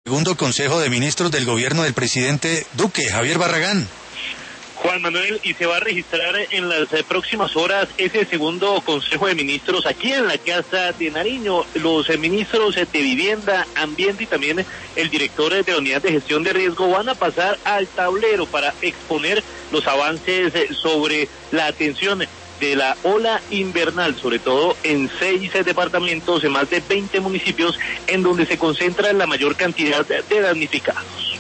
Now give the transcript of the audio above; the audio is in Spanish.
Segundo Consejo de Ministros del gobierno del presidente Duque, Javier Barragán. Juan Manuel, y se va a registrar en las próximas horas ese segundo Consejo de Ministros aquí en la Casa de Nariño. Los ministros de Vivienda, Ambiente y también el director de la Unidad de Gestión de Riesgo van a pasar al tablero para exponer los avances sobre la atención de la ola invernal, sobre todo en 6 departamentos, en más de 20 municipios, en donde se concentra la mayor cantidad de damnificados.